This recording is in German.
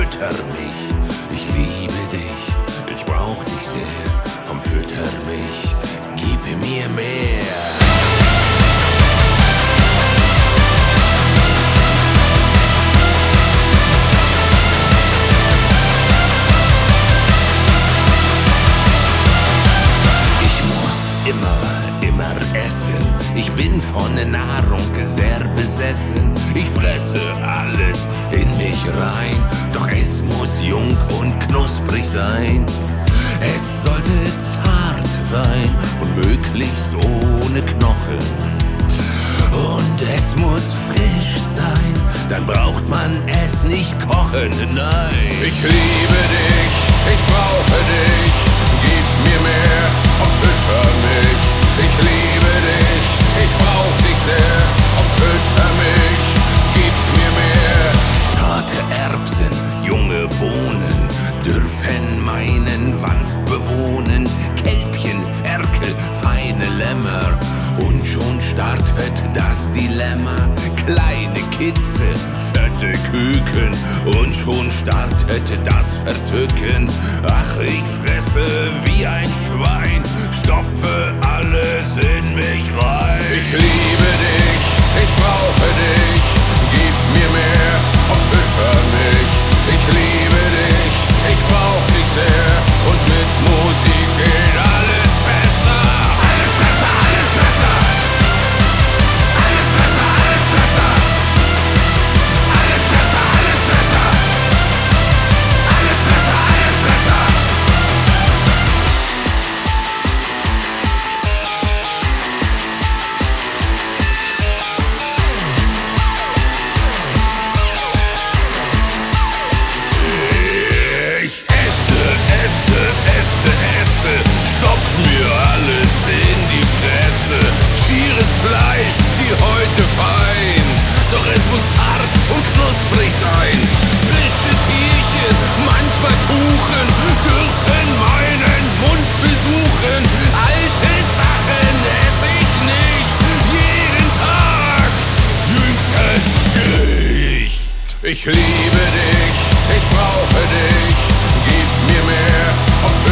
fütter mich. Ich liebe dich, ich brauch dich sehr. Komm, fütter mich, gib mir mehr. Immer essen. Ich bin von Nahrung sehr besessen. Ich fresse alles in mich rein. Doch es muss jung und knusprig sein. Es sollte zart sein und möglichst ohne Knochen. Und es muss frisch sein, dann braucht man es nicht kochen. Nein, ich liebe dich, ich brauche dich. Gib mir mehr, komm, fütter mich. Ich liebe dich, ich brauch dich sehr. Komm, fütter mich, gib mir mehr. Zarte Erbsen, junge Bohnen dürfen meinen Wanst bewohnen. Kälbchen, Ferkel, feine Lämmer. Und schon startet das Dilemma. Kleine Kitze, fette Küken. Und schon startet das Verzücken. Ach, ich fresse wie ein Schwein, stopfe alles in mich rein. Ich liebe dich, ich brauche dich. Gib mir mehr, komm, fütter mich. Ich liebe dich, ich brauch dich sehr. Und mit Musik geht alles besser. Alles besser, alles besser. Alles besser, alles besser. Alles besser, alles besser. Alles besser, alles besser. Ich esse, stopf mir alles in die Fresse. Schieres Fleisch, die Häute fein, doch es muss hart und knusprig sein. Frische Tierchen, manchmal Kuchen, dürfen meinen Mund besuchen. Alte Sachen ess ich nicht, jeden Tag jüngstes Gericht. Ich liebe dich, ich brauche dich. Gib mir mehr, komm,